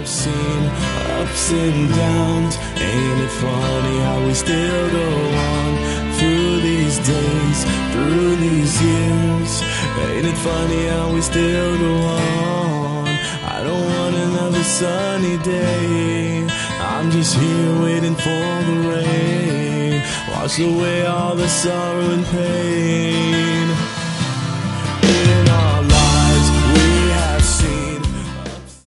I've seen ups and downs. Ain't it funny how we still go on through these days, through these years? Ain't it funny how we still go on? I don't want another sunny day. I'm just here waiting for the rain. Wash away all the sorrow and pain.